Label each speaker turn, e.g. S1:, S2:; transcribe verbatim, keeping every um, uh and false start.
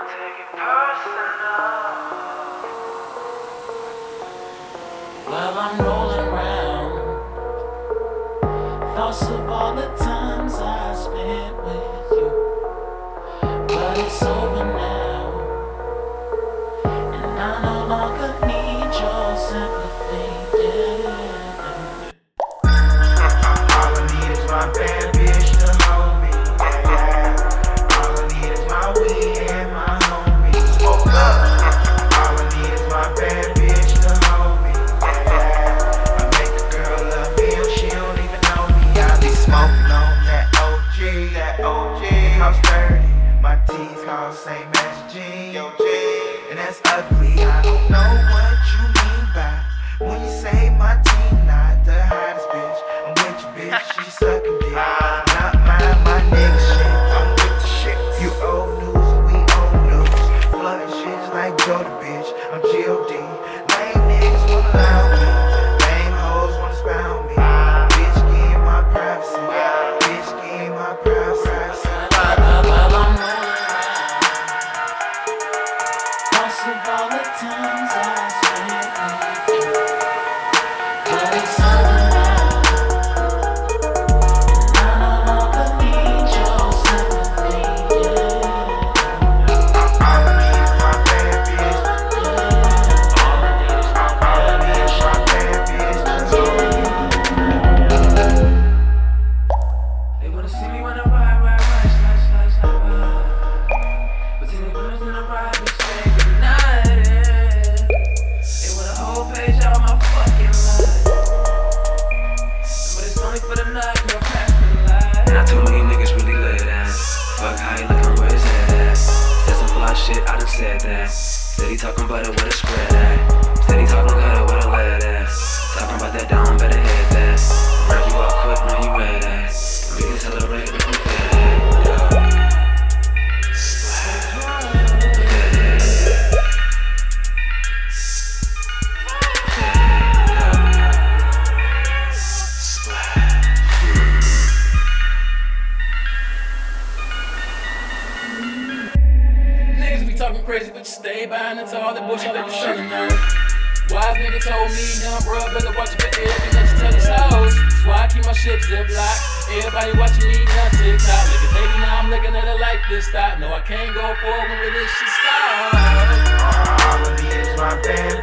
S1: Don't take it personal.
S2: While I'm rolling around, thoughts of all the times I spent with you. But it's over now, and I no longer need your sympathy. Yeah.
S1: All I need is my bad bitch to hold me. Yeah, yeah. All I need is my weed and my homies. Smoke up. All I need is my bad bitch to hold me. Yeah, yeah. I make a girl love me and she don't even know me. I be smoking on that O G, that O G. It costs thirty. My teeth cost same as G. Yo, G. And that's ugly. I don't know what you mean by when you say my team not the hottest bitch. I'm with your bitch, she sucking dick. Not mine, my nigga shit. I'm with the shit. You old news, we old news. Flooding shit like Jody, bitch. I'm G O D. Lame niggas wanna allow me. Lame hoes wanna spound me. Bitch, give my privacy. Bitch, give my privacy.
S2: While I'm rolling around, thoughts of all the times I spent with you. But it's over now, and I no longer need your sympathy. Yeah.
S1: All I need is my bad bitch. All I need is my bad bitch. My bad bitch to hold me.
S3: They wanna see me when I ride, ride, ride, slide, slide, slide, ride. But see the girls when I ride, we say goodnight. They want a whole page out my fucking life. But it's only for the night, girl, pass the light.
S4: Not too many niggas really live that. Fuck how he lookin', where his head at? Said some fly shit, I done said that. Steady talking about it, where the spread at? Steady talking about it, where the lead at? Talking about that down, better hit that. Round you up quick, know you read that. We can celebrate if we fed that.
S3: Niggas be talking crazy, but you stay behind into all that bullshit that you should've known. Wise nigga told me, young bro, better watch it for everything that you tell his hoes. That's why I keep my shit zip locked. Everybody watching me on TikTok. Look at baby, now I'm looking at it like this. Stop. No, I can't go forward with this shit stop.
S1: All I need is my bad